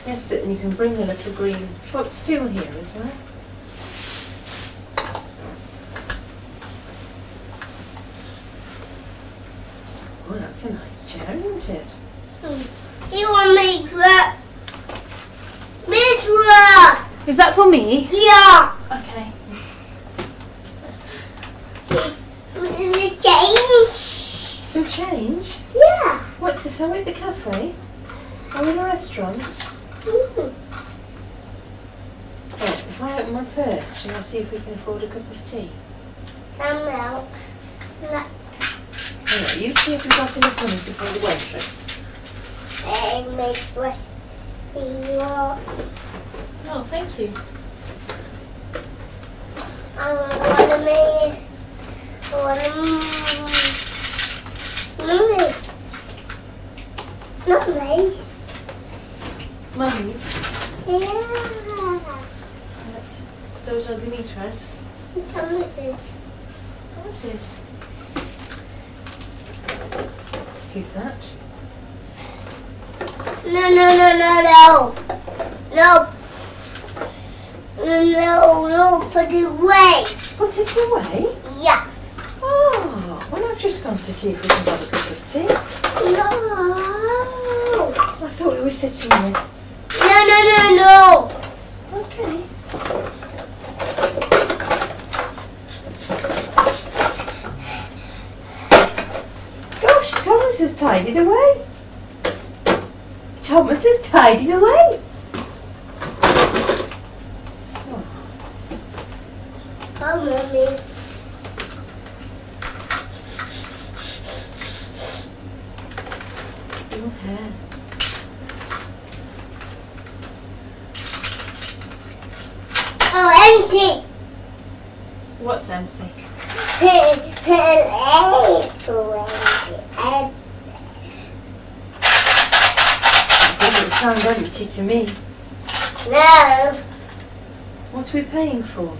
Yes, that you can bring a little green footstool here as well. Oh, that's a nice chair, isn't it? You want Mitra? Mitra! Is that for me? Yeah. Okay. Change? Some change? Yeah. What's this? Are we at the cafe? Are we in a restaurant? Right, if I open my purse, shall I see if we can afford a cup of tea? Some milk. Alright, you see if we've got enough money to pay the waitress. And make what you want. Oh, thank you. I want to make. I want to. Not nice. Mummy's. Yeah. Right. Those are Dimitra's. Thomas's. That's it. Who's that? No. No, put it away. Put it away? Yeah. Oh, well, I've just gone to see if we can have a cup of tea. No. I thought we were sitting there. No. Okay. Gosh, Thomas has tidied away. Thomas has tidied away. Oh, Mommy. Your hair. Oh, empty. What's empty? Doesn't sound empty to me. No. What are we paying for?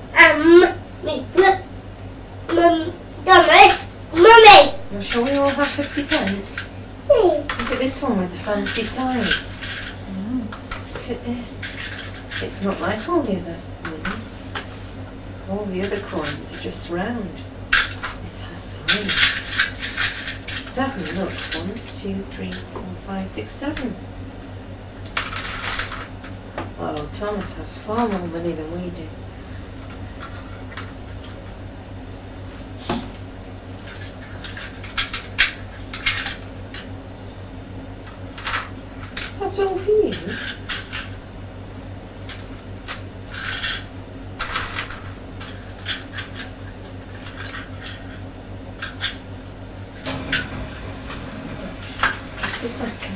Mummy. Well, shall we all have 50 pence? Look at this one with the fancy sides. Look at this. It's not like all the other money. All the other coins are just round. This has sides. 7, look. 1, 2, 3, 4, 5, 6, 7. Well, Thomas has far more money than we do. That's all for you. Just a second.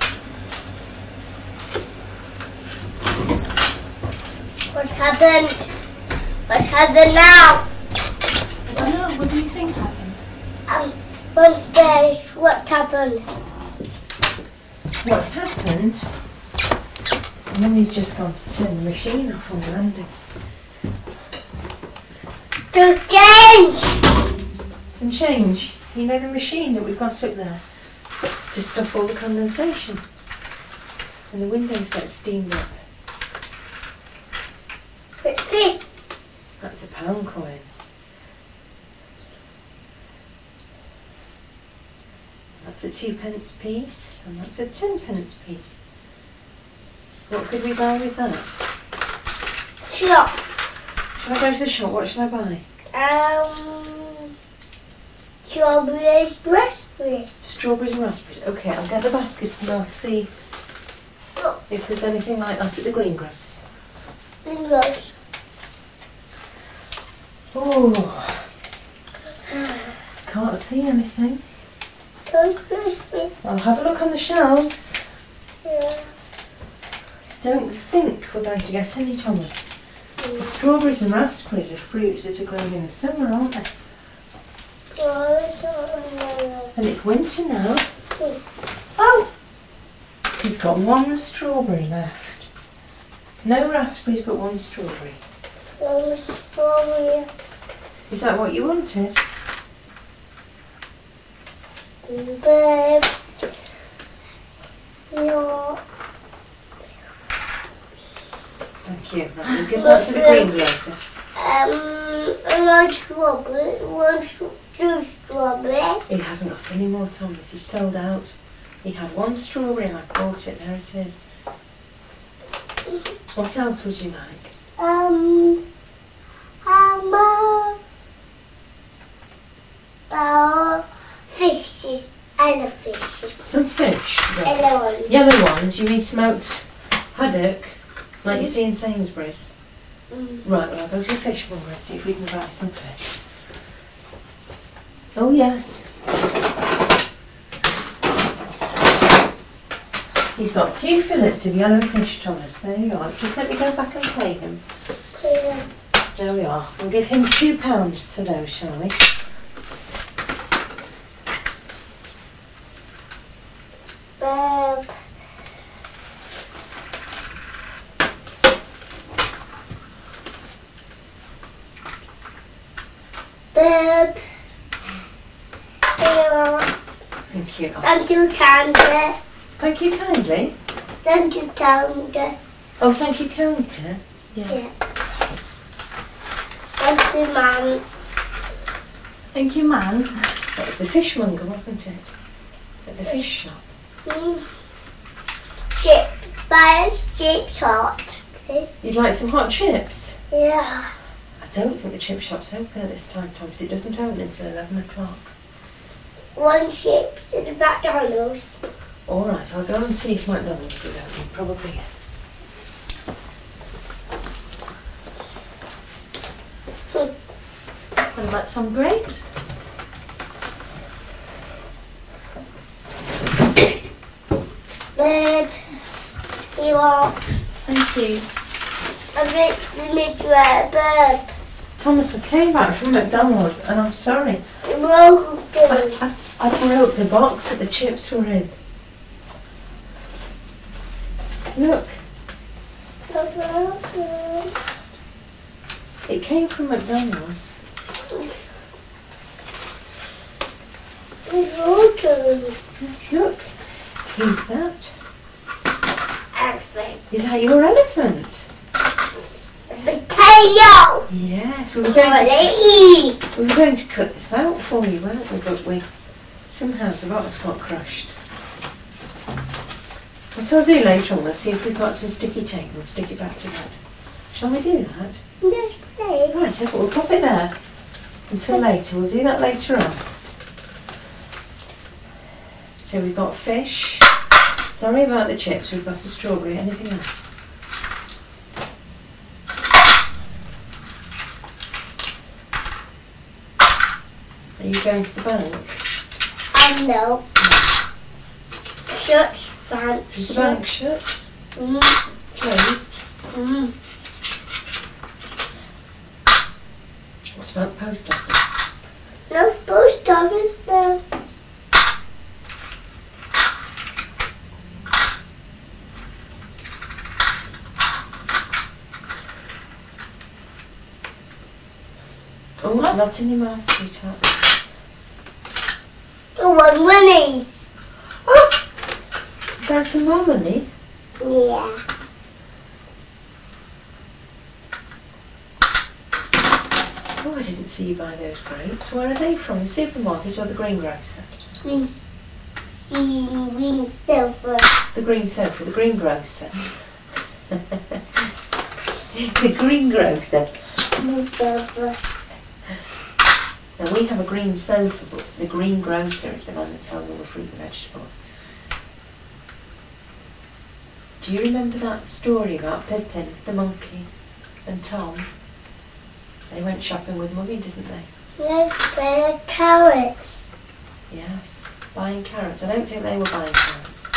What happened? What happened now? I don't know. What do you think happened? What happened? What's happened? Mummy's just gone to turn the machine off on the landing. To change! Some change. You know the machine that we've got up there? To stop all the condensation. And the windows get steamed up. What's this? That's a £1 coin. That's a 2p piece, and that's a 10p piece. What could we buy with that? Shop. Shall I go to the shop? What shall I buy? Strawberries, raspberries. Strawberries and raspberries. Okay, I'll get the basket and I'll see if there's anything like that at the Green Groves. Fingers. Oh, can't see anything. Those raspberries. I'll have a look on the shelves. Yeah. Don't think we're going to get any, Thomas. The strawberries and raspberries are fruits that are grown in the summer, aren't they? And it's winter now. Oh! He's got 1 strawberry left. No raspberries, but 1 strawberry. Strawberry. Is that what you wanted? Babe. Thank you. Right, we'll give that to the greengrocer. Two strawberries. He hasn't got any more, Thomas. He's sold out. He had one strawberry and I bought it. There it is. What else would you like? Fishes. I love fishes. Some fish. Right. Yellow ones. Yellow ones. You mean smoked haddock, like you see in Sainsbury's? Right, well I'll go to the fishmonger and see if we can buy some fish. Oh yes. He's got 2 fillets of yellow fish, Thomas. There you are. Just let me go back and pay him. Yeah. There we are. We'll give him £2 for those, shall we? Thank you. Thank you kindly. Thank you kindly. Thank you kindly. Oh, thank you counter. Yeah. Thank you, man. Thank you, man. That was the fishmonger, wasn't it? At the fish shop. Chips hot, please. You'd like some hot chips? Yeah. I don't think the chip shop's open at this time, Thomas. It doesn't open until 11 o'clock. 1 chips in the McDonald's. All right, I'll go and see if McDonald's is open. Probably is. What about some grapes? Babe, you are Thank you. a bit midway, babe. Thomas, I came back from McDonald's and I'm sorry. Welcome to I broke the box that the chips were in. Look, it came from McDonald's. Yes, look. Who's that? Elephant. Is that your elephant? Potato. Yes, we were going to cut this out for you, weren't we? But somehow the box got crushed. What I'll do later on, we'll see if we've got some sticky tape and stick it back together. Shall we do that? Yes, please. Right, okay, we'll pop it there until later. We'll do that later on. So we've got fish. Sorry about the chips, we've got a strawberry. Anything else? Are you going to the bank? No. Shut. Bank. Is the bank shut? It's closed. What about the post office? No post office there. Oh, not in your mouth, sweetheart. I want Winnie's. Oh! There's some more money. Yeah. Oh, I didn't see you buy those grapes. Where are they from? The supermarket or the greengrocer? Green silver. The green sofa, the greengrocer. The greengrocer. Green silver. Now we have a green sofa, but the greengrocer is the man that sells all the fruit and vegetables. Do you remember that story about Pippin, the monkey, and Tom? They went shopping with Mummy, didn't they? Let's buy carrots. Yes, buying carrots. I don't think they were buying carrots.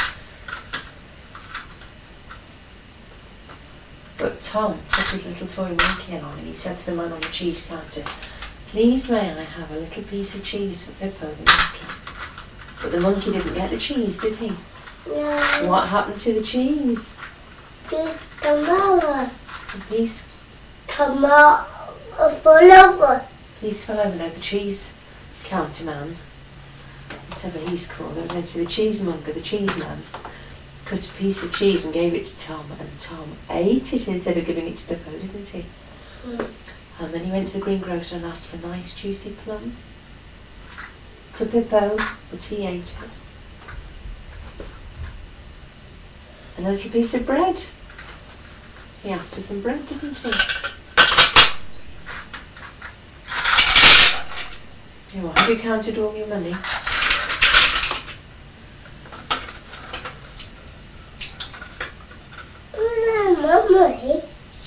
But Tom took his little toy monkey along and he said to the man on the cheese counter, "Please may I have a little piece of cheese for Pippo the monkey?" But the monkey didn't get the cheese, did he? No. What happened to the cheese? Piece tomorrow. The piece Tomorrow full over. fell over. No, the cheese counter man, whatever he's called, there was no to the cheesemonger, the cheese man, cut a piece of cheese and gave it to Tom, and Tom ate it instead of giving it to Pippo, didn't he? And then he went to the greengrocer and asked for a nice juicy plum for Pippo, but he ate it. And a little piece of bread. He asked for some bread, didn't he? Here, well, have you counted all your money? Mummy.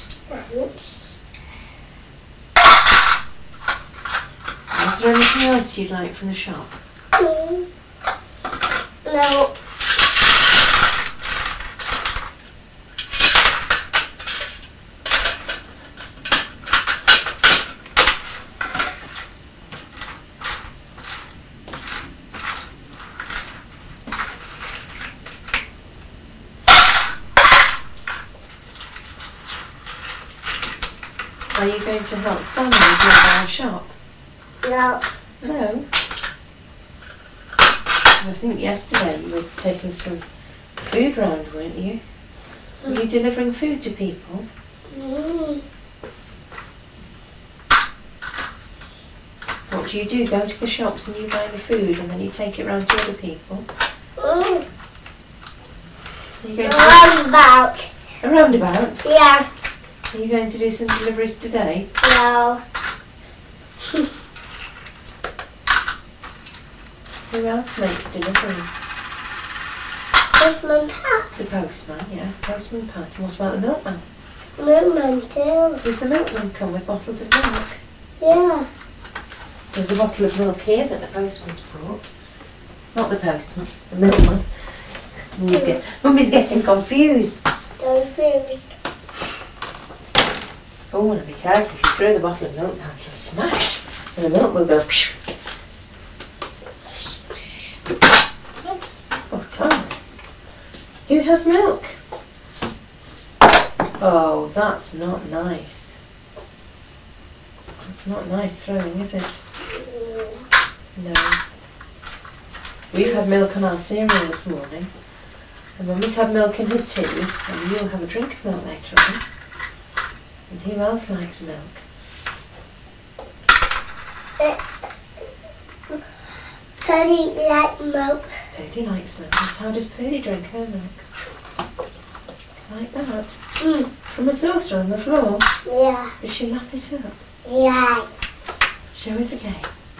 Is there anything else you'd like from the shop? No. Are you going to help Sammy with our shop? No. No. 'Cause I think yesterday you were taking some food round, weren't you? Were you delivering food to people? What do you do? Go to the shops and you buy the food and then you take it round to other people? Are you going to Roundabout. a roundabout? Yeah. Are you going to do some deliveries today? No. Who else makes deliveries? Postman Pat. The postman, yes, Postman Pat. And what about the milkman? Milkman too. Does the milkman come with bottles of milk? Yeah. There's a bottle of milk here that the postman's brought. Not the postman, the milkman. Mummy's getting confused. Don't feel. Oh, and be careful, if you throw the bottle of milk down, it'll smash. And the milk will go psh. Oops. Oh, Thomas. Who has milk? Oh, that's not nice. That's not nice throwing, is it? No. We've had milk on our cereal this morning. And Mummy's had milk in her tea, and you'll have a drink of milk later on. And who else likes milk? Purdy like milk. Purdy likes milk. Yes, how does Purdy drink her milk? Like that? From a saucer on the floor? Yeah. Does she lap it up? Yes. Show us again.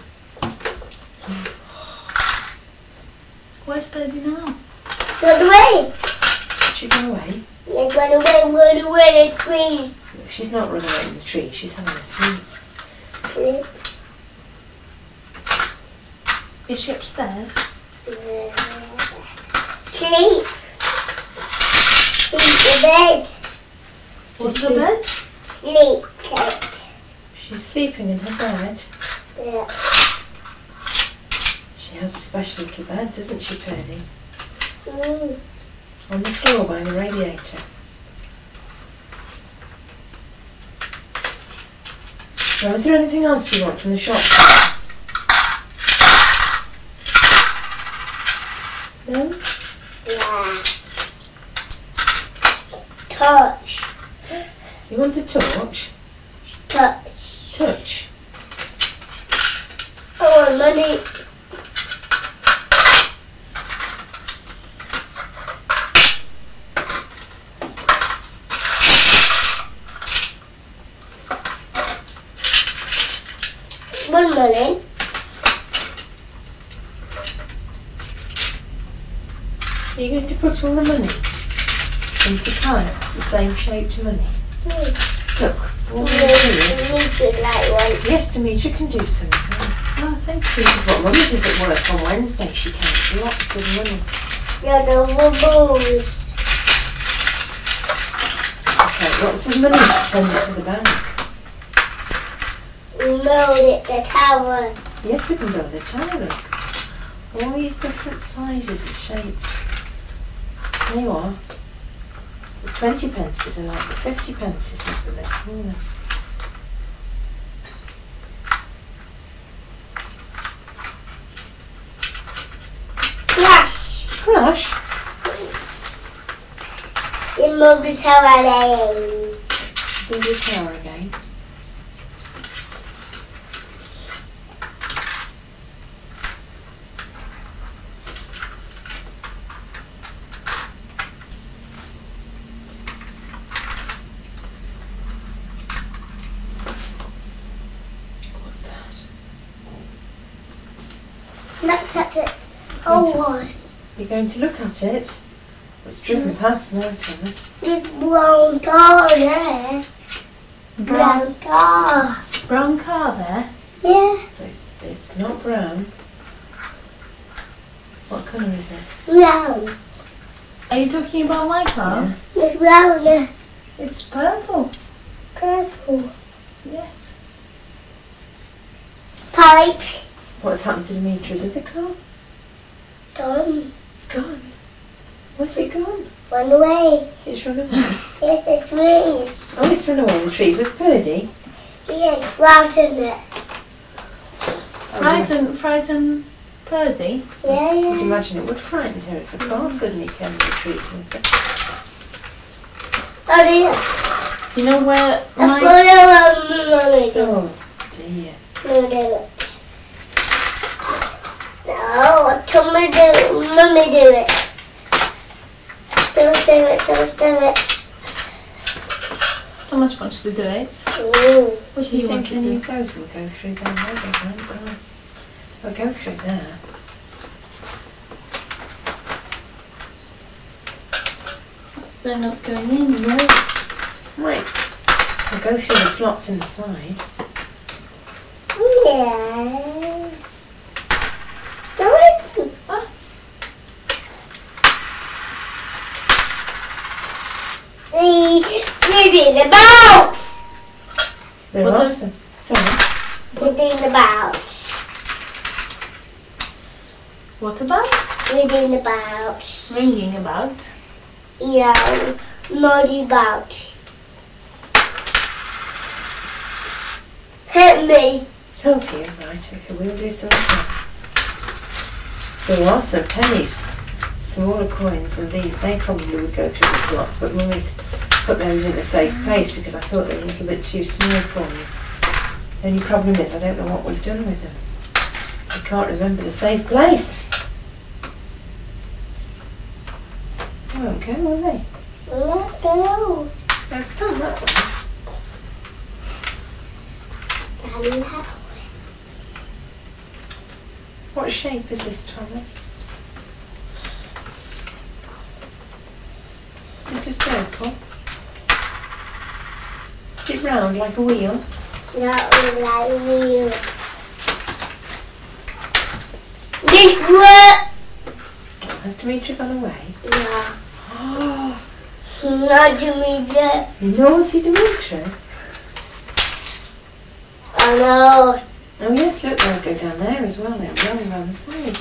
Where's Purdy now? Run away. Did she go away? Yeah, run away, the trees. No, she's not running away in the tree. She's having a sleep. Is she upstairs? Sleep. Sleep in bed. What's the bed? Sleep. She's sleeping in her bed. Yeah. She has a special little bed, doesn't she, Purdy? Mm. On the floor by the radiator. Now, is there anything else you want from the shop, please? No? Yeah. Touch. You want a torch? Touch. Touch. I want money. One money. Are you going to put all the money into piles, the same shaped money? Look, all the money. Like one. Yes, Demetra can do some as well. Oh, thank you. This is what Mummy does at work on Wednesday. She counts lots of money. Yeah, the bubbles. Okay, lots of money to send it to the bank. We mowed it, the tower. Yes, we can build a tower. Look. All these different sizes and shapes. There you are. The 20 pences are like the 50 pences, but they're smaller. Crash. Crash? In Mummy Tower Lane. Build your tower again. What's that? Looked at it. Oh, was. You're going to look at it? It's driven past now, Thomas. There's brown car there. Brown car. Brown car there. Yeah. It's not brown. What colour is it? Brown. Are you talking about my car? Yes. It's brown. It's purple. Purple. Yes. Pipe. What's happened to Demetra's other car? Gone. It's gone. Where's it gone? Run away. It's run away. Yes, the trees. Oh, it's run away in the trees with Purdy. Yeah, frightened it. Frighten Purdy. Yeah, I would yeah. imagine it would frighten her if a car suddenly came in the trees with her. Oh dear. You know where I my... Oh dear. No, Tommy do it. Mummy do it. Don't do it. Don't do it. Thomas wants to do it. What Do you want think to any do? of those will go through there? No, they won't. They'll go through there. They're not going in, no. Right. They'll go through the slots in the side. Yeah. Do it. Ah. Reading about. They're What awesome. Sorry. Reading about. What about? Reading about. Ringing about. Yeah. Naughty about. Hit me. Help you, right? Okay, we'll do something. There are some pennies, smaller coins than these. They probably would go through the slots, but Mummy's put those in a safe place because I thought they were a little bit too small for me. The only problem is I don't know what we've done with them. I can't remember the safe place. They won't go, will they? Let go. They'll stand that way. And that What shape is this, Thomas? Is it a circle? Is it round like a wheel? Not like you. This way. Has Demetra gone away? Yeah. Oh, Not to me yet. naughty Demetra. I know. Oh yes, look, they'll go down there as well. They'll run around the side.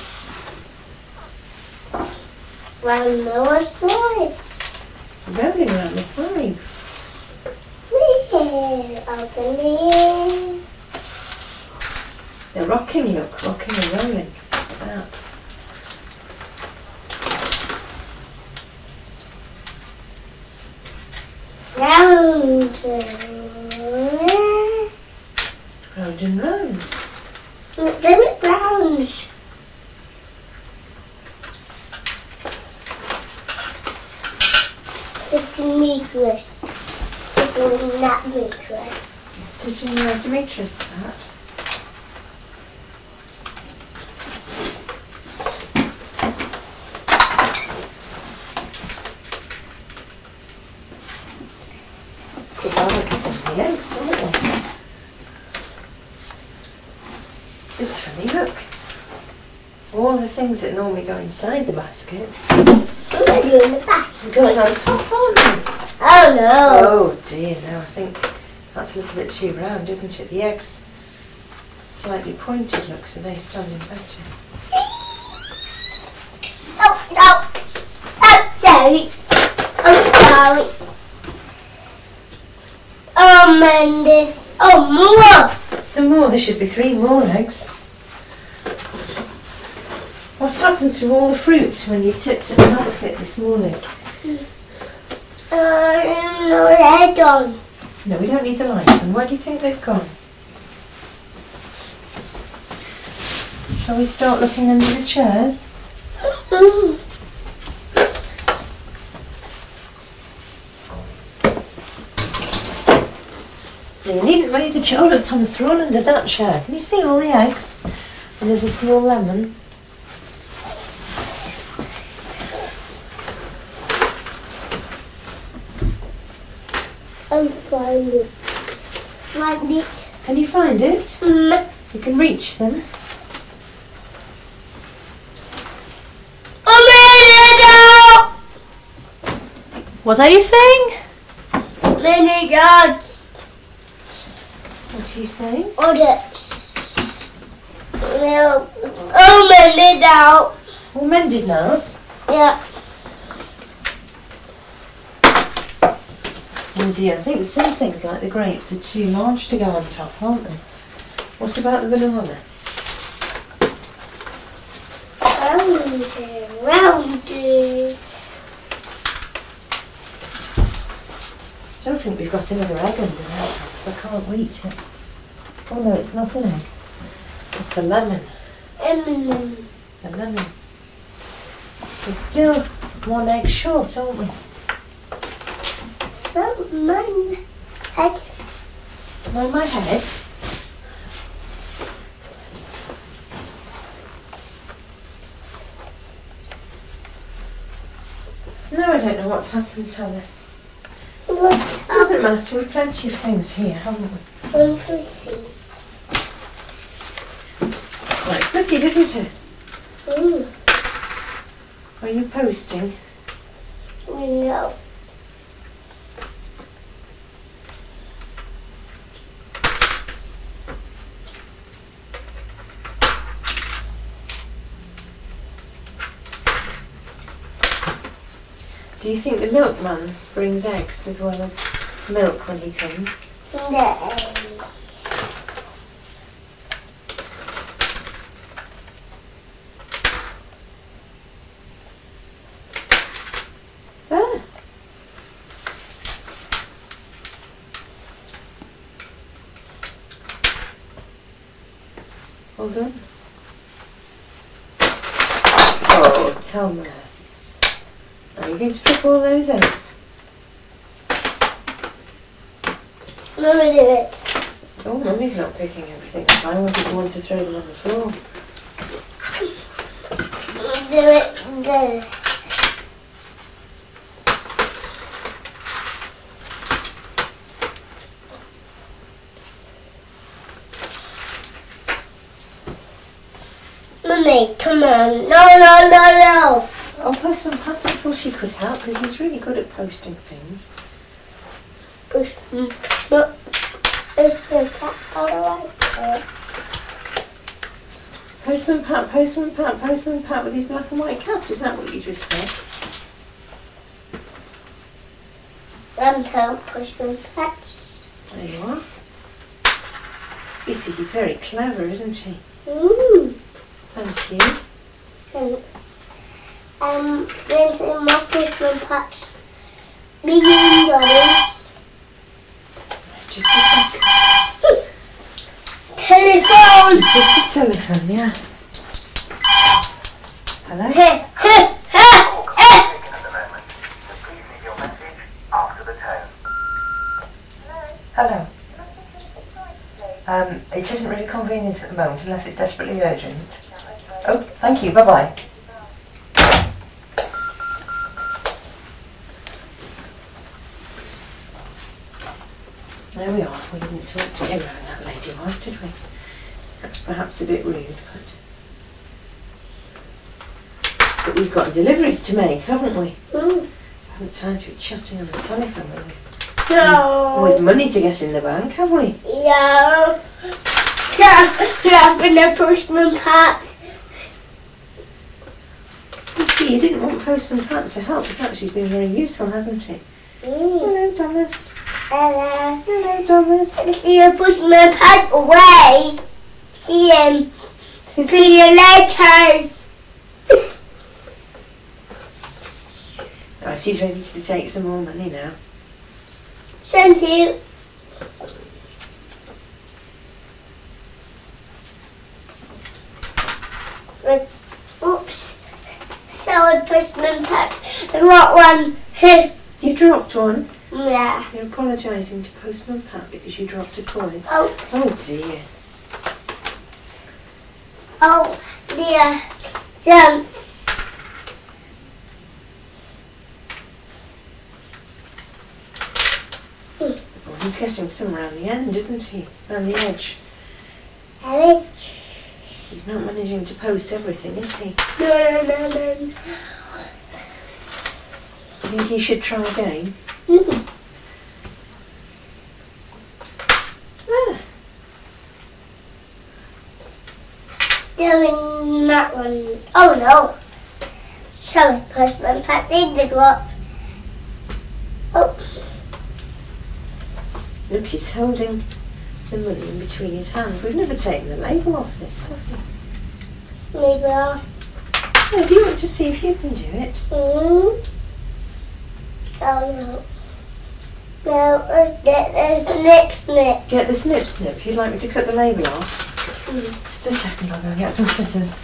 Round the sides. Rolling around the sides. Open the They're rocking, look, rocking and rolling. Like that. round. Round and round. They were round. Sitting meatless. Sitting in that meatless. Sitting where Demetra's sat. The bugs and the eggs, aren't they? This is funny, look. All the things that normally go inside the basket They're in the back. are going on top, aren't they? Oh no. Oh dear, no, I think that's a little bit too round, isn't it? The eggs slightly pointed, look, so they stand in better. Oh, no. Oh, sorry. Oh, sorry. Oh, Mendes. Oh, more. Some more, there should be 3 more eggs. What's happened to all the fruit when you tipped at the basket this morning? No light on. No, we don't need the light on. Where do you think they've gone? Shall we start looking under the chairs? You needn't read the chair. Oh look, Thomas, they're all under that chair. Can you see all the eggs? And there's a small lemon. I'm finding it. Can you find it? You can reach them. What are you saying? Many dogs. What are you saying? Many dogs. All mended now. Yeah. Oh dear, I think some things like the grapes are too large to go on top, aren't they? What about the banana? Round. I still think we've got another egg under there, Thomas. I can't reach it. Oh no, it's not an egg. It's the lemon. The lemon. We're still one egg short, aren't we? My head. No, my head. No, I don't know what's happened, Thomas. Doesn't matter, we've plenty of things here, haven't we? It's quite pretty, isn't it? Are you posting? No. Do you think the milkman brings eggs as well as milk when he comes? No. Ah. Well done. Oh, Thomas. Are you going to pick all those in? Mummy, do it. Oh, Mummy's not picking everything. I wasn't the one to throw them on the floor. Do it. Do it. Mummy, come on. No. Oh, Postman Pat, I thought he could help because he's really good at posting things. Postman Pat, all right. Postman Pat with his black and white cat. Is that what you just said? And help Postman Pat. There you are. You see, he's very clever, isn't he? Thank you. Thanks. There's in my Postman Pat's $1 million. Just a second. Telephone! Just the telephone, yes. Hello? Hello. It isn't really convenient at the moment unless it's desperately urgent. Oh, thank you. Bye-bye. There we are. We didn't talk to Emma and that lady was, did we? That's perhaps a bit rude, but we've got deliveries to make, haven't we? We haven't time to be chatting on the telephone with money to get in the bank, have we? Yeah. Grabbing a Postman Pat. You see, you didn't want Postman Pat to help, but actually he's been very useful, hasn't he? Hello, Thomas. Hello, Thomas. See you Postman Pat away. See him. See you later. Right, he's ready to take some more money now. Thank you. Oops. Sorry, Postman Pat. The wrong one. You dropped one. Yeah. You're apologising to Postman Pat because you dropped a coin. Oh. Oh dear. Oh dear. Jumps. Oh, he's getting some around the end, isn't he? Around the edge. Edge. He's not managing to post everything, is he? No. Do you think he should try again? Ah, Doing that one. Oh no. Sorry, Postman Pat. Need the glove. Oh. look, he's holding the money in between his hands. We've never taken the label off this, have we? Maybe off. Oh, do you want to see if you can do it? Oh no. No, let's get the snip. Get the snip. You'd like me to cut the label off? Just a second, I'll go and get some scissors.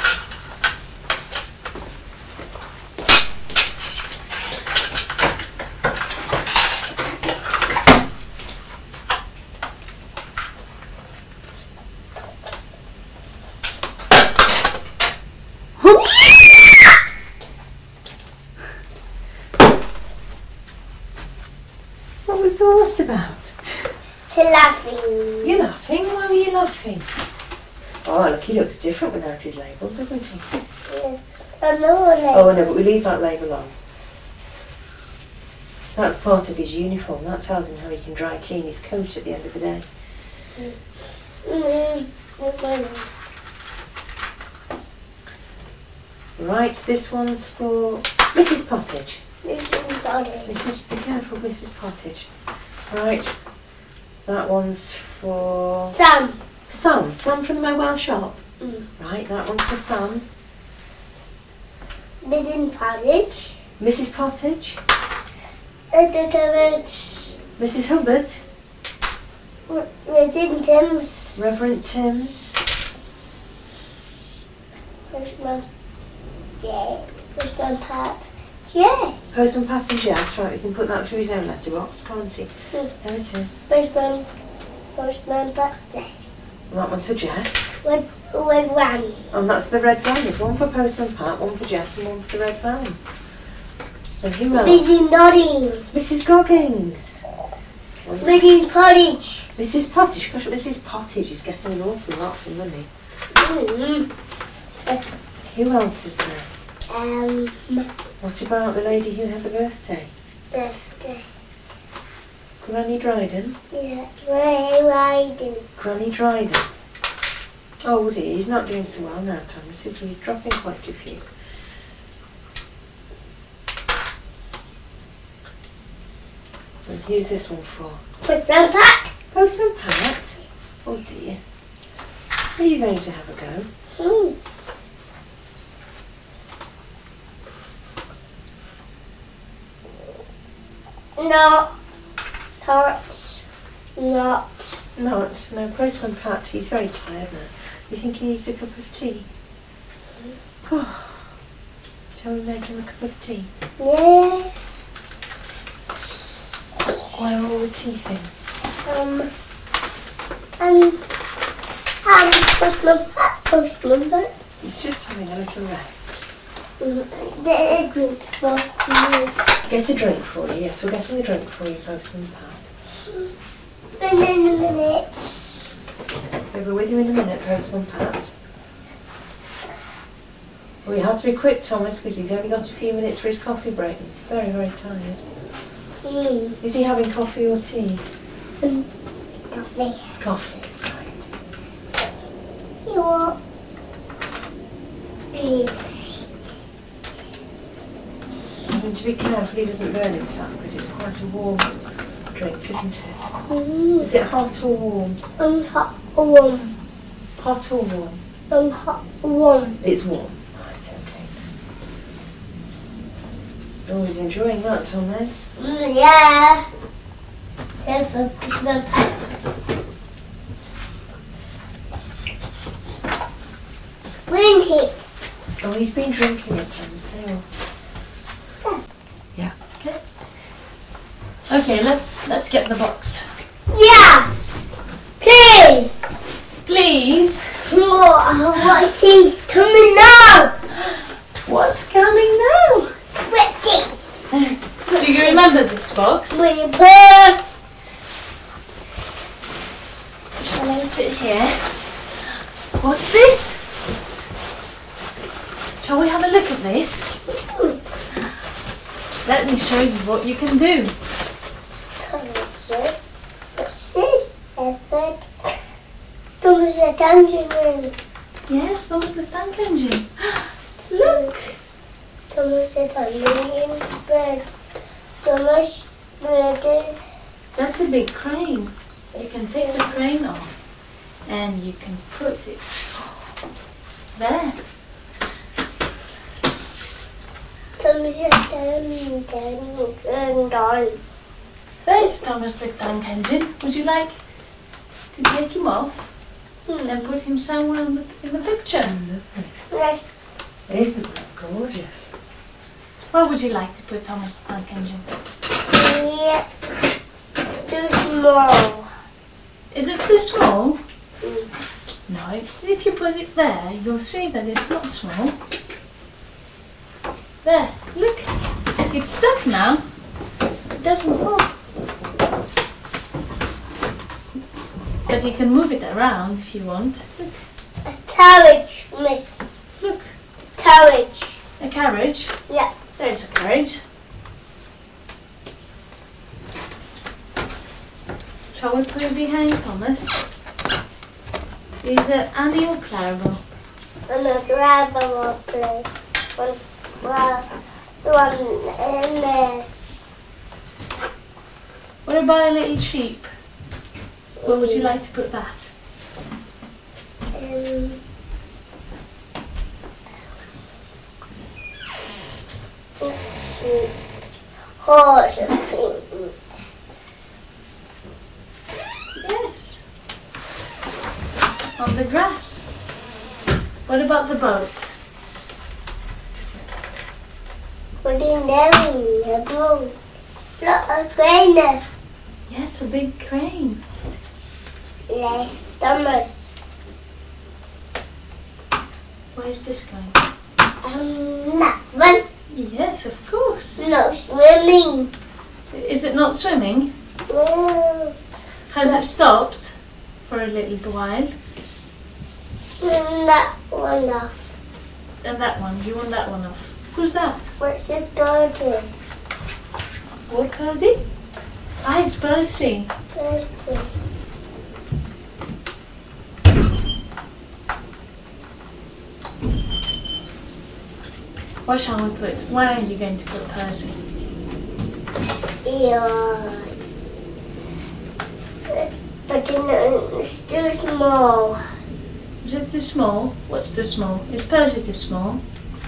What was all that about? To laughing. You're laughing? Why were you laughing? Oh, look, he looks different without his label, doesn't he? Yes. Another leg. Oh, no, but we leave that label on. That's part of his uniform. That tells him how he can dry clean his coat at the end of the day. Right, this one's for Mrs. Pottage. Be careful, Mrs. Pottage. Right, that one's for Sam. Sam from the mobile shop. Right, that one's for Sam. Mrs. Pottage. Mrs. Pottage. Mrs. Hubbard. Reverend Tim's. Reverend Tim's. Postman Pat. Yes. Postman Pat and Jess. Right, we can put that through his own letterbox, can't he? There it is. Postman Pat. Yes. And that one's for Jess. With one. And that's the red van. There's one for Postman Pat, one for Jess, and one for the red van. And who else? Mrs. Nodding. Mrs. Goggins. Mrs. Pottage. Mrs. Pottage. Gosh, Mrs. Pottage is getting an awful lot of money. Who else is there? What about the lady who had the birthday? Birthday. Granny Dryden? Yeah, Dryden. Granny Dryden. Oh dear, he's not doing so well now, Thomas, is he? He's dropping quite a few. And who's this one for? Postman Pat. Postman Pat? Oh dear. Are you going to have a go? No. Tarts. Not. Not. No, Postman Pat, he's very tired now. You think he needs a cup of tea? Shall we make him a cup of tea? Yeah. Where are all the tea things? Postman Pat. He's just having a little rest. Get a drink for you. Get a drink for you, yes, we're getting a drink for you, Postman Pat. In a minute. We'll be with you in a minute, Postman Pat. We have to be quick, Thomas, because he's only got a few minutes for his coffee break. He's very, very tired. Is he having coffee or tea? Coffee. Coffee, right. You want? You need to be careful he doesn't burn himself, because it's quite a warm drink, isn't it? Is it hot or warm? Hot or warm? Hot or warm? Hot or warm? It's warm. Right, okay. Oh, he's enjoying that, Thomas. Yeah. There's a postman pat. Drink it. Oh, he's been drinking it, Thomas. There. Yeah. Okay. Okay, let's get the box. Yeah. Please. Please. What is coming now? What's coming now? What's Do you remember this box? Will you put? Shall I sit here? What's this? Shall we have a look at this? Let me show you what you can do. What's this? Effort. Thomas the Tank Engine. Yes, Thomas the Tank Engine. Look! Thomas the Tank Engine. Bird. Thomas bird. That's a big crane. You can take the crane off and you can put it there. Thomas the Tank Engine. There's Thomas the Tank Engine. Would you like to take him off and put him somewhere in the picture? Yes. Isn't that gorgeous? Where would you like to put Thomas the Tank Engine? Yeah. Too small. Is it too small? No, if you put it there, you'll see that it's not small. There, look. It's stuck now. It doesn't fall. But you can move it around if you want. Look, A carriage, miss. look. Carriage. A carriage. Yeah. There's a carriage. Shall we put it behind Thomas? Is it Annie or Clarabelle? And a driver will play. The one in there. What about a little sheep? Where would you like to put that? Horse, I think. Yes. On the grass. What about the boat? Put in there in the boat. Look, a trainer. Yes, a big crane. Left Thomas. Where's this going? That one. Yes, of course. No swimming. Is it not swimming? No. Has it stopped for a little while? That one off. And that one, you want that one off. Who's that? What's the dirty? What, Purdy? Ah, it's Percy. Dirty. What shall we put? Where are you going to put Percy? Ears. But it's too small. Is it too small? What's too small? Is Percy too small?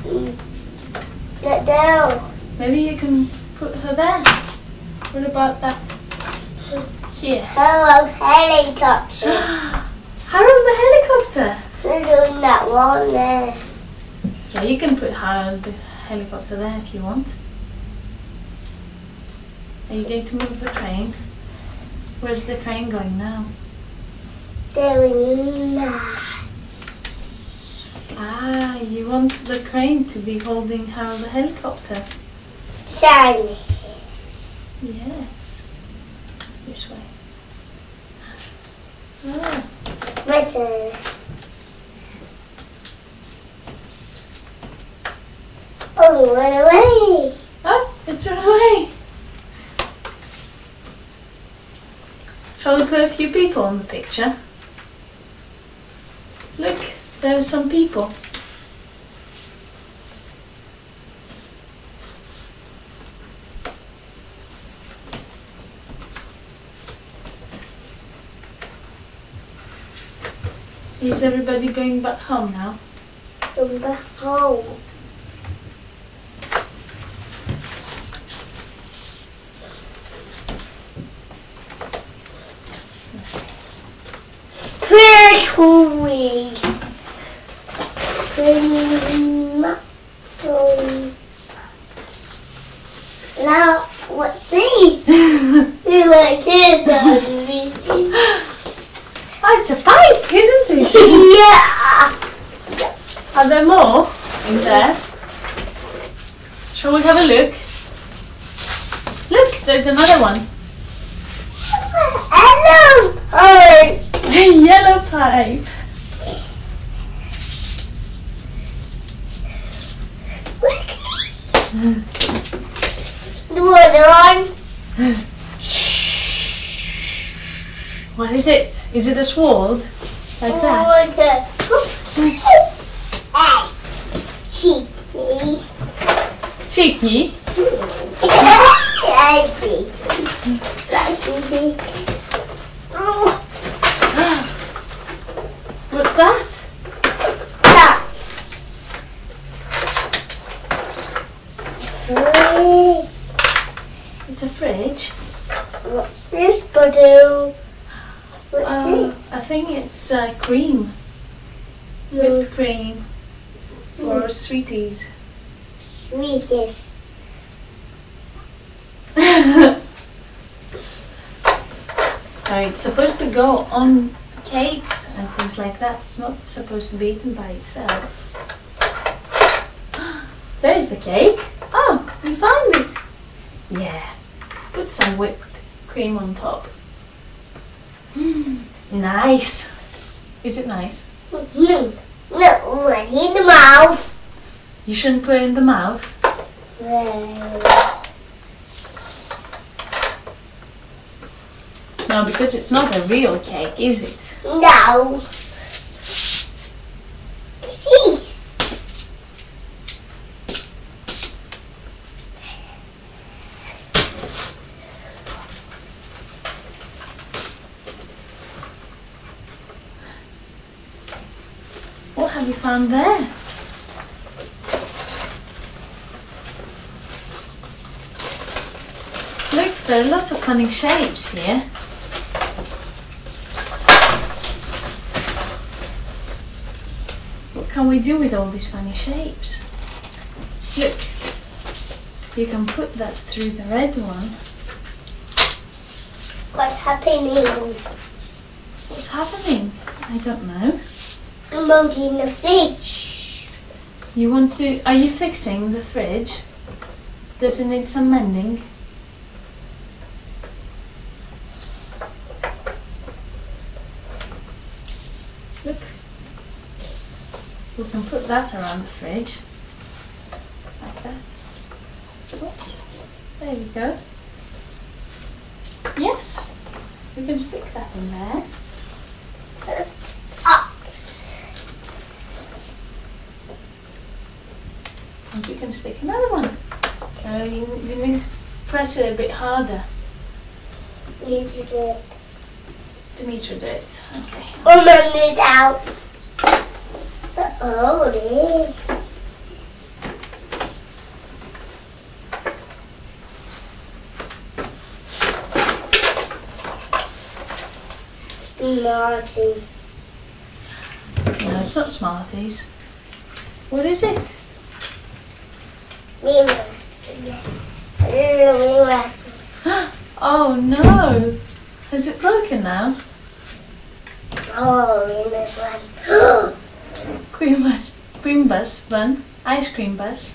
Let down. Maybe you can put her there. What about that? Here. Hello, helicopter. Harold the helicopter. We're doing that one there. Yeah, you can put Harold the helicopter there if you want. Are you going to move the crane? Where's the crane going now? Doing that. Ah, you want the crane to be holding Harold the helicopter? Shiny. Yes. This way. Ah. Better. Oh, run away. Oh, it's run away. Shall we put a few people in the picture? Look, there are some people. Is everybody going back home now? Come back home. toy. Now, what's this? What's this? Oh, it's a pipe, isn't it? Yeah. Are there more in there? Shall we have a look? Look, there's another one. Hello. Hey. A yellow pipe. The water on. What is it? Is it a sword? Like that? Water. Cheeky. Cheeky? That's easy. What's that? It's a fridge. What's this, Buddy? What's this? I think it's cream. Whipped cream. For sweeties. Sweetest. It's supposed to go on cakes and things like that. It's not supposed to be eaten by itself. There's the cake. Oh, you found it. Yeah. Put some whipped cream on top. Nice. Is it nice? No, in the mouth. You shouldn't put it in the mouth. No, because it's not a real cake, is it? No. See? What have you found there? Look, there are lots of funny shapes here. What can we do with all these funny shapes? Look, you can put that through the red one. What's happening? What's happening? I don't know. I'm moving the fridge. You want to... Are you fixing the fridge? Does it need some mending? Look. We can put that around the fridge. Like that. Oops. There we go. Yes. We can stick that in there. And you can stick another one. You need to press it a bit harder. Need to do it. Dimitri, do it. Okay. Oh, Mum is out. Oh, dear. Smarties. No, it's not Smarties. What is it? Oh no! Has it broken now? Oh, Cream bus bun, ice cream bus.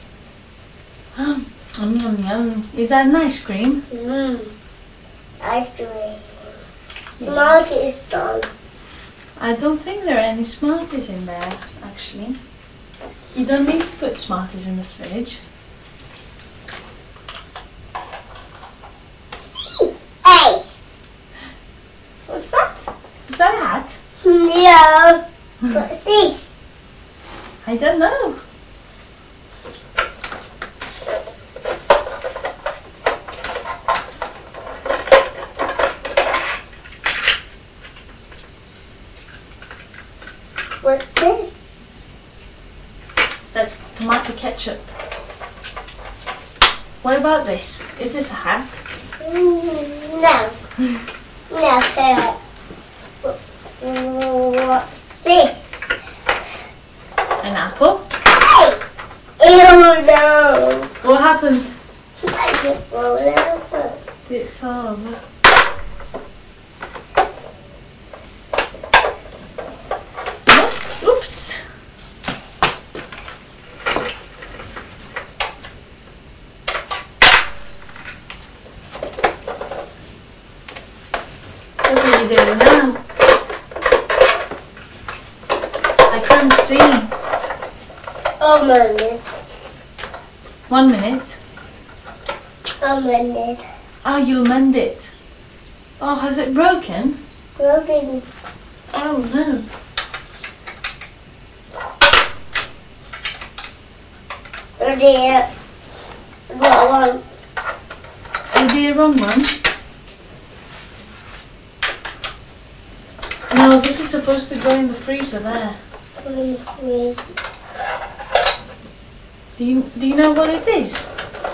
Is that an ice cream? Ice cream. Smarties done. I don't think there are any Smarties in there, actually. You don't need to put Smarties in the fridge. Hey! What's that? Is that a hat? No. What's this? I don't know. What's this? That's tomato ketchup. What about this? Is this a hat? No. No, carrot. What's this? An apple? Oh no! What happened? I just rolled over. Did it fall over? Oh, oops! What are you doing now? I can't see. A minute. 1 minute. A minute. Oh, you'll mend it. Oh, has it broken? Broken. Oh no. Oh dear. Got one. Oh dear, wrong one. No, this is supposed to go in the freezer there. Do you know what it is?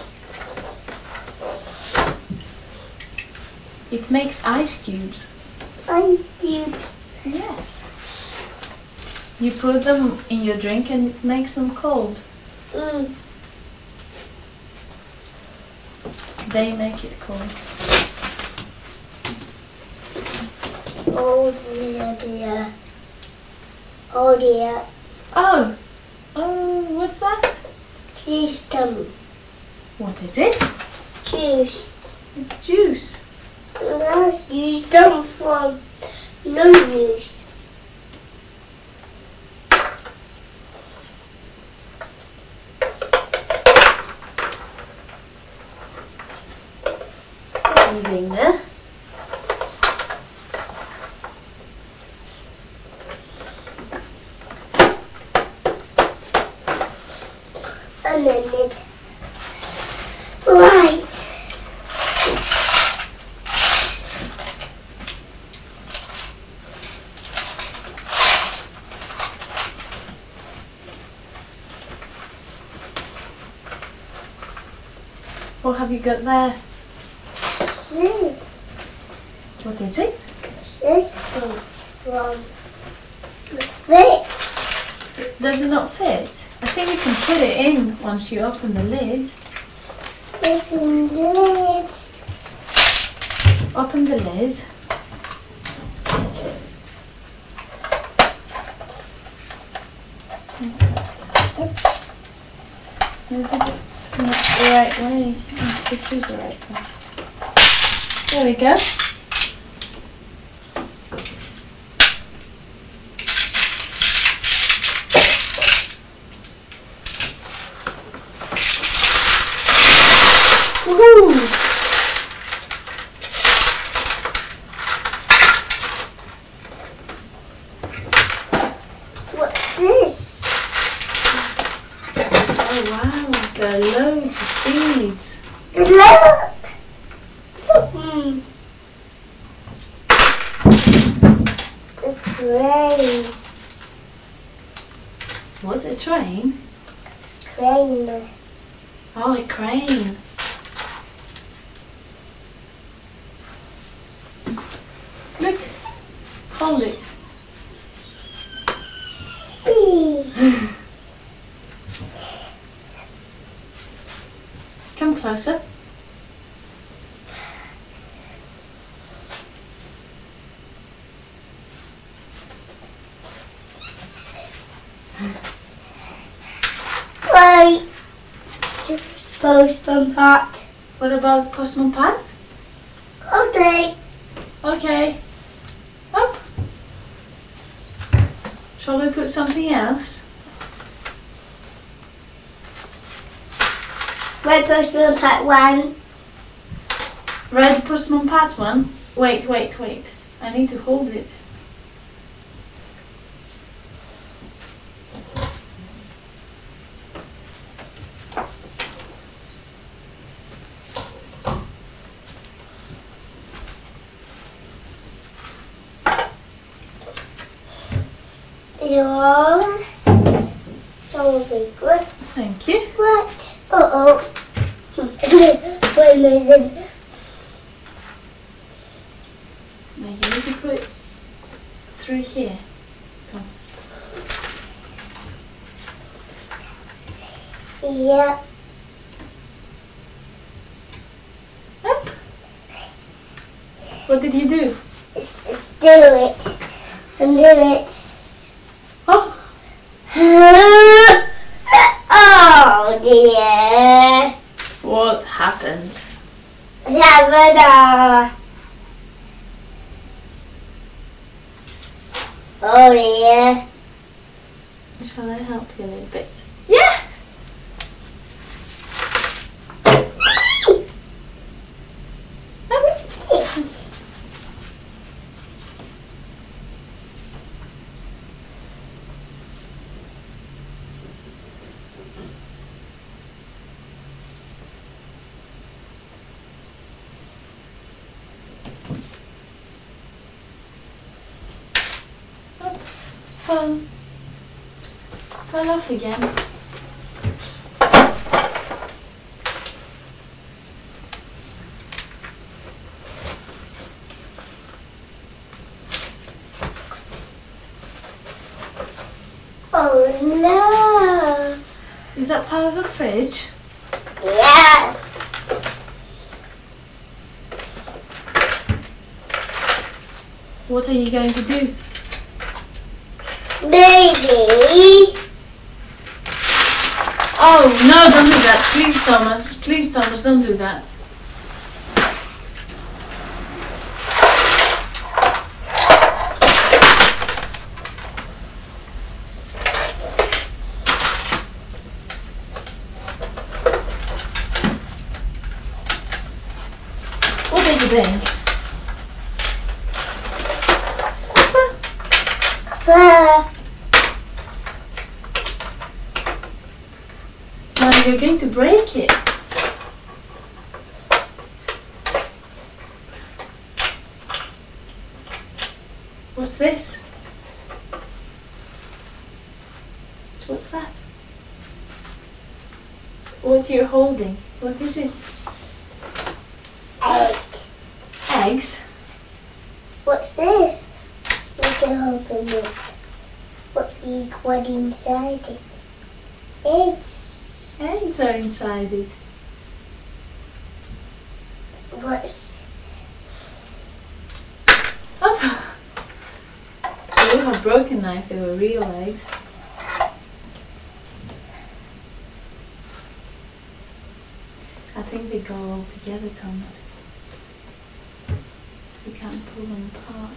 It makes ice cubes. Ice cubes. Yes. You put them in your drink and it makes them cold. They make it cold. Oh dear. Oh dear. Oh! Oh, what's that? System. What is it? Juice. It's juice. That's used them from no use. What are you doing there? And then it. Right. What have you got there? This What is it? system from the fit. Does it not fit? I think you can put it in once you open the lid. It's in lid. Open the lid. Maybe that's not the right way. Oh, this is the right way. There we go. Woohoo! What's this? Oh wow, there are loads of beads. Look. It's rain. What? It's rain? Rain. Oh, a crane. Look, hold it. Come closer. Right. Postman Pat. What about Postman Pat? Okay. Okay. Up. Shall we put something else? Red Postman Pat 1. Red Postman Pat one? Wait. I need to hold it. Yeah. That will be good. Thank you. Right. Uh-oh. Wait a minute. Now you need to put it through here. Come, Yeah. Up. What did you do? Just do it. And do it. Oh, Oh dear. what happened? Oh dear. Shall I help you a little bit? Yeah. Fell off again. Oh no. Is that part of a fridge? Yeah. What are you going to do? Baby. Oh, no, don't do that. Please, Thomas. Please, Thomas, don't do that. What are you doing? Now you're going to break it. What's this? What's that? What you're holding? What is it? Egg. Eggs? What's this? We can open it. What inside it? Eggs. Eggs are inside it. What's Oh. They would have broken now if they were real eggs. I think they go all together, Thomas. We can't pull them apart.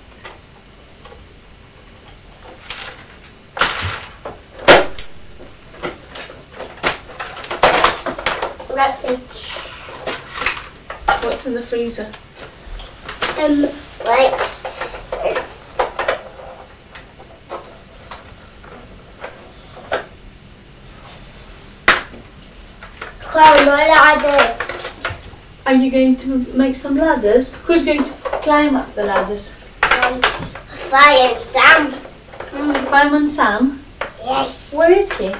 message? What's in the freezer? Like climb ladders. Are you going to make some ladders? Who's going to climb up the ladders? Fire Sam. Fireman Sam? Yes. Where is he?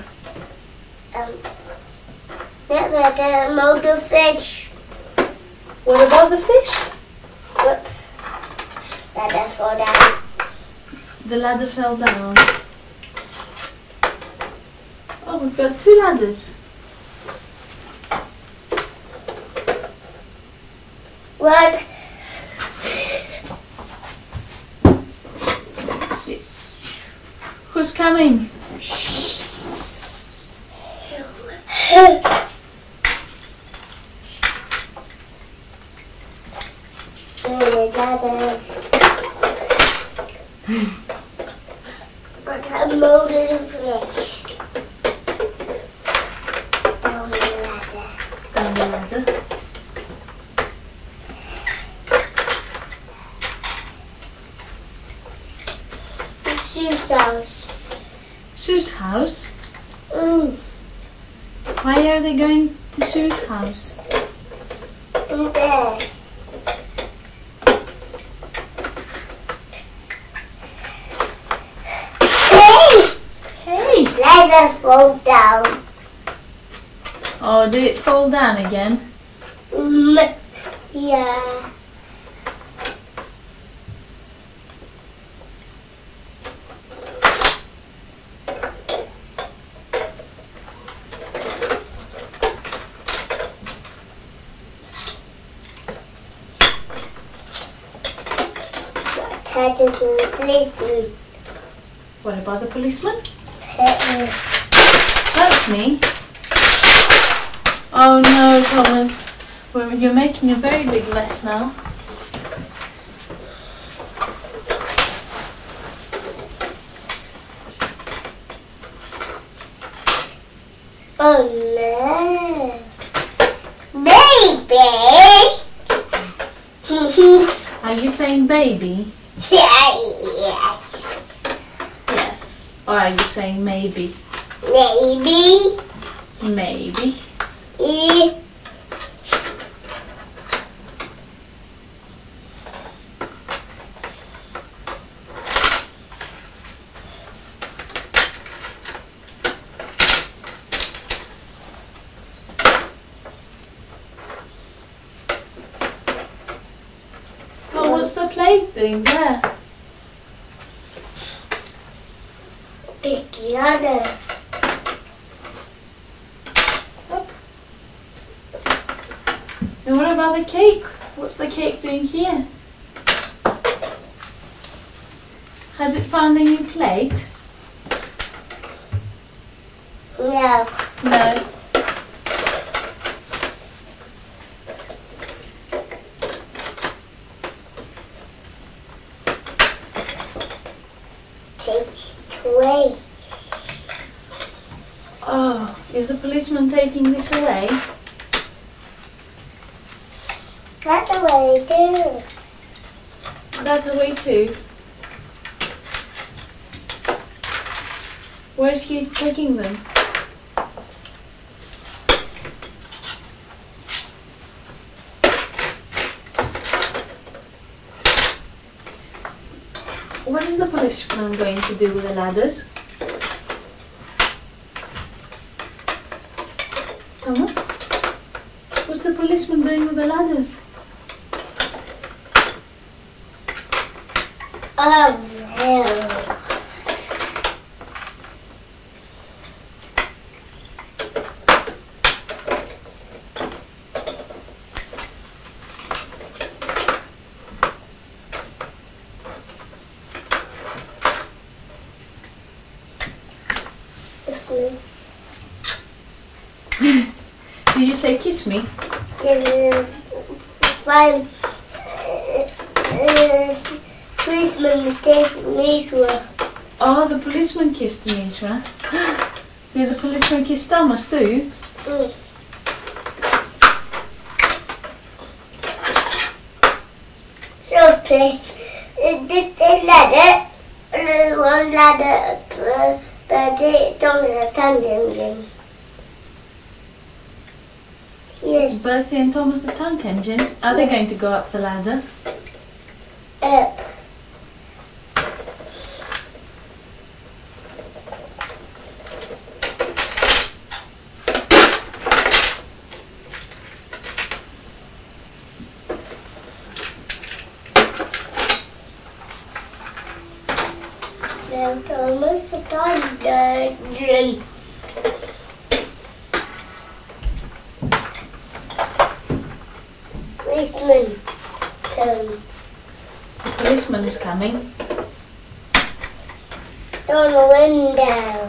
Look at the motor fish. What about the fish? Look. Ladder fall down. The ladder fell down. Oh, we've got 2 ladders. What? Who's coming? But I'm loaded in fish. Down the ladder. Down the ladder. Sue's house. Sue's house? Why are they going to Sue's house? In there. Hey! Ladder fall down. Oh, did it fall down again? Yeah. Taking the policeman. What about the policeman? Hurt me. Hurt me? Oh no, Thomas. Well, you're making a very big mess now. Oh no. Baby! Are you saying baby? Yes. Yes. Or are you saying maybe? Maybe. Maybe. Oh, what's the plate doing there? Big ladder. And what about the cake? What's the cake doing here? Has it found a new plate? No. No. Take it away. Oh, is the policeman taking this away? That away too. That away too? Where's he taking them? What is the policeman going to do with the ladders? Thomas? What's the policeman doing with the ladders? Oh no. Did you say kiss me? Fine. Policeman takes me to her. Oh, the policeman kissed Mitra. Did the policeman kiss Thomas too? So please, the ladder, one ladder, but they don't understand them. Yes, Bertie and Thomas the tank engine. Are they going to go up the ladder? up. Now Thomas the tank engine. Policeman come. The policeman is coming. On the window.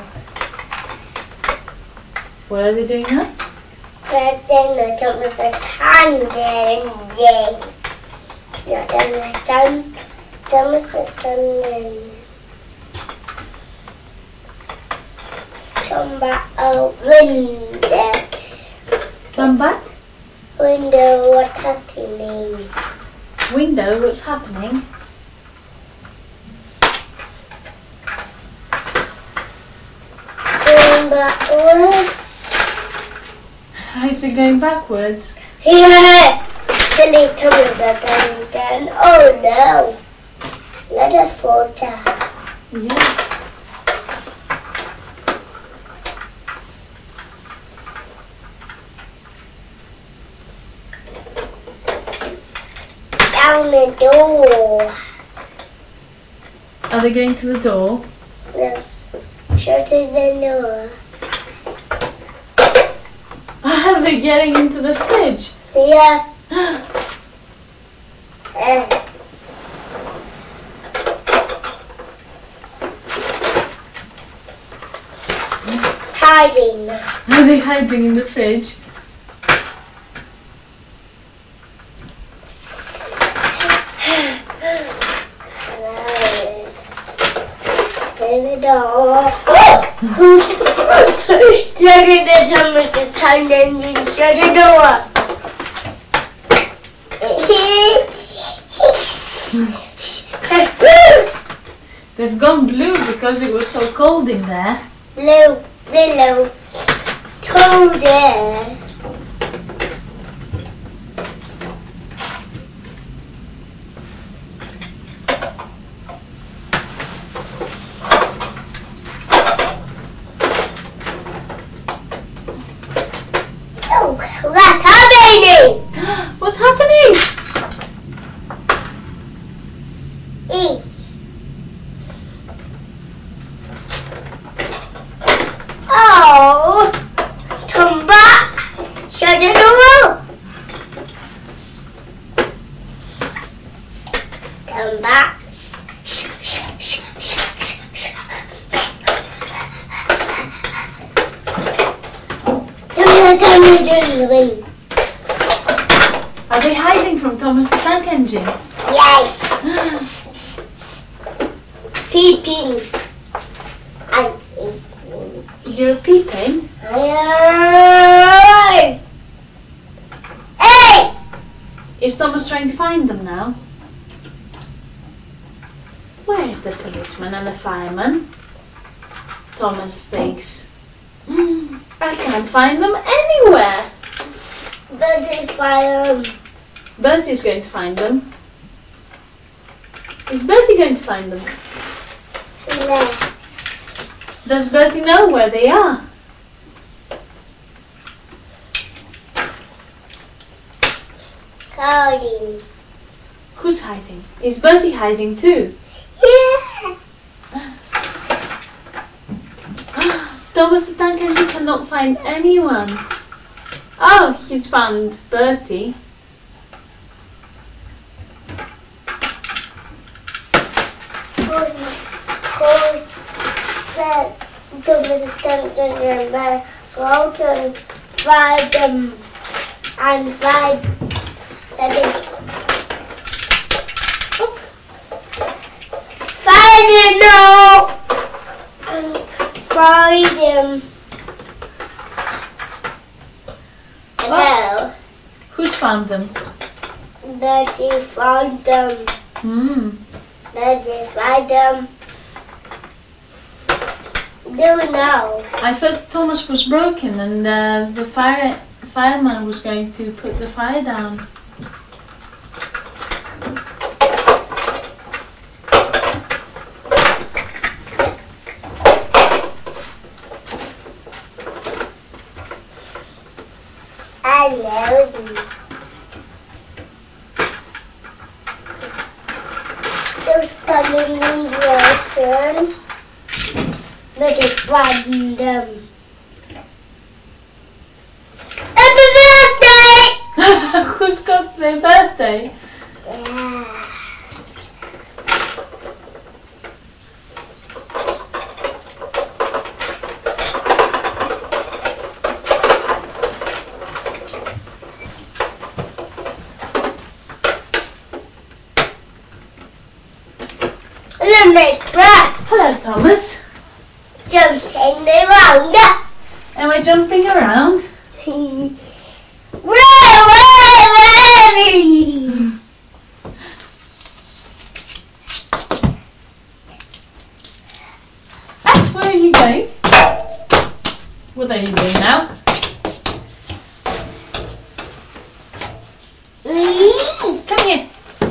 What are they doing now? But then I don't miss the time again. Yeah, don't miss the time. Come back out window. Come back. Window, what's happening? Window, what's happening? Going backwards. Is it going backwards? Yeah! Silly Thomas again. Oh no! Let us fall down. Yes. Down the door. Are they going to the door? Yes. Shut the door. Are they getting into the fridge? Yeah. hiding? Are they hiding in the fridge? Shut the door, Mr. Time Engine. Shut the door. They've gone blue because it was so cold in there. Blue, willow, cold air. Oh, what's happening? What's happening? Oh, come back. Shut the door. Come back. Are they hiding from Thomas the Tank Engine? Yes. Peeping. And eating. You're peeping? Hey! Hey! Is Thomas trying to find them now? Where is the policeman and the fireman? Thomas thinks, I can't find them anywhere. But if I Bertie's going to find them. Is Bertie going to find them? Does Bertie know where they are? hiding. Who's hiding? Is Bertie hiding too? Yeah. Thomas the Tank Engine cannot find anyone. Oh, he's found Bertie. Thomas the Tank Engine go to find them and find them. Find them now and find them. Hello. Who's found them? Bertie found them. Bertie find them. Do now. I thought Thomas was broken and the fireman was going to put the fire down. I know you. They're coming in your turn. But it's random. Happy birthday! Who's got their birthday? Yeah. Hello, Thomas. Jumping around. Am I jumping around? Where are you going? What are you doing now? Come here.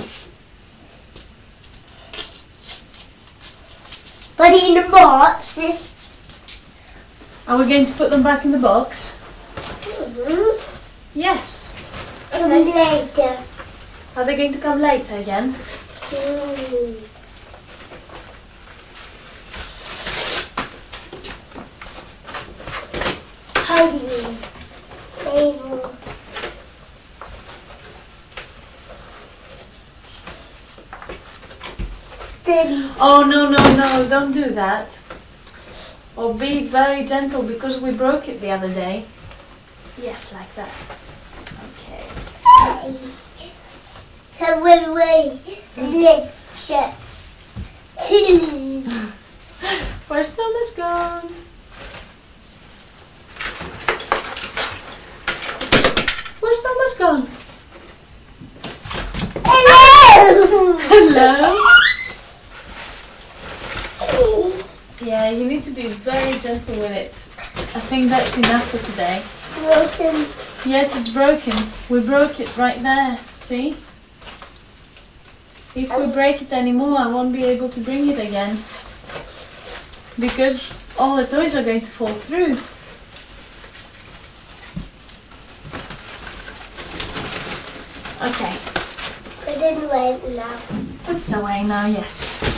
But in the boxes. Are we going to put them back in the box? Mm-hmm. Yes. And later. Are they going to come later again? Hiding. Table. Oh, no, don't do that. Or be very gentle because we broke it the other day. Yes, like that. Okay. So when let's shut. Where's Thomas gone? Where's Thomas gone? Hello! Hello? Yeah, you need to be very gentle with it. I think that's enough for today. Broken. Yes, it's broken. We broke it right there. See? If we break it anymore, I won't be able to bring it again. Because all the toys are going to fall through. Okay. Put it away now. Put it away now, yes.